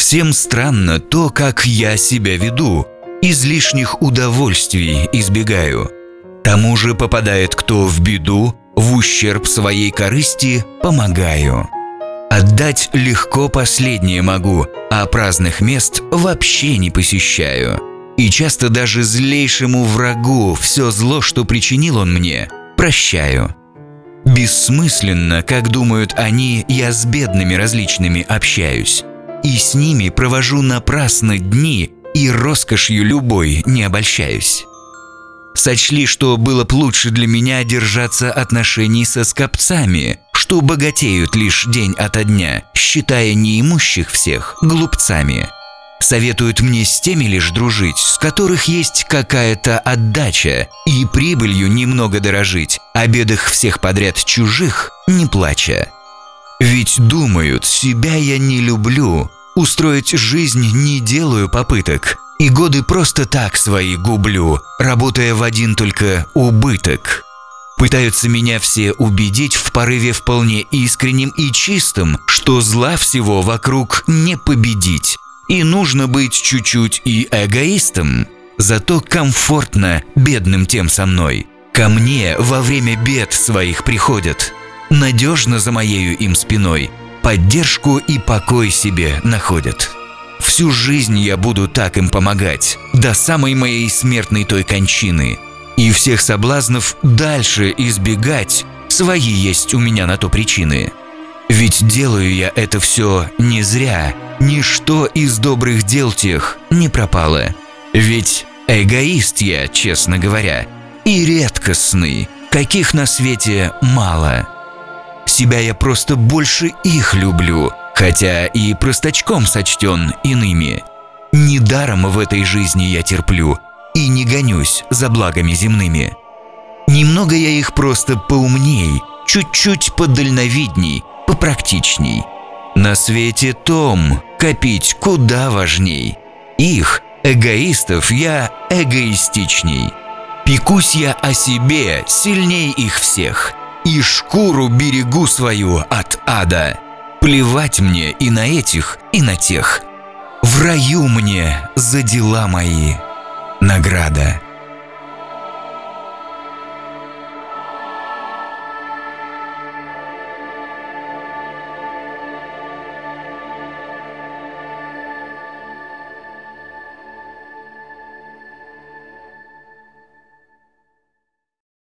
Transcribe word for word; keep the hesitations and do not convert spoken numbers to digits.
Всем странно то, как я себя веду, излишних удовольствий избегаю. Тому же попадает кто в беду, в ущерб своей корысти помогаю. Отдать легко последнее могу, а праздных мест вообще не посещаю. И часто даже злейшему врагу все зло, что причинил он мне, прощаю. Бессмысленно, как думают они, я с бедными различными общаюсь. И с ними провожу напрасно дни, и роскошью любой не обольщаюсь. Сочли, что было б лучше для меня держаться отношений со скопцами, что богатеют лишь день ото дня, считая неимущих всех глупцами. Советуют мне с теми лишь дружить, с которых есть какая-то отдача, и прибылью немного дорожить, о бедах всех подряд чужих не плача. Ведь думают, себя я не люблю, устроить жизнь не делаю попыток, и годы просто так свои гублю, работая в один только убыток. Пытаются меня все убедить в порыве вполне искренним и чистым, что зла всего вокруг не победить, и нужно быть чуть-чуть и эгоистом. Зато комфортно бедным тем со мной. Ко мне во время бед своих приходят, надежно за моею им спиной, поддержку и покой себе находят. Всю жизнь я буду так им помогать, до самой моей смертной той кончины, и всех соблазнов дальше избегать, свои есть у меня на то причины. Ведь делаю я это все не зря, ничто из добрых дел тех не пропало. Ведь эгоист я, честно говоря, и редкостный, каких на свете мало. Себя я просто больше их люблю, хотя и простачком сочтен иными. Недаром в этой жизни я терплю и не гонюсь за благами земными. Немного я их просто поумней, чуть-чуть подальновидней, попрактичней. На свете том копить куда важней. Их, эгоистов, я эгоистичней. Пекусь я о себе сильней их всех, и шкуру берегу свою от ада. Плевать мне и на этих, и на тех. В раю мне за дела мои награда.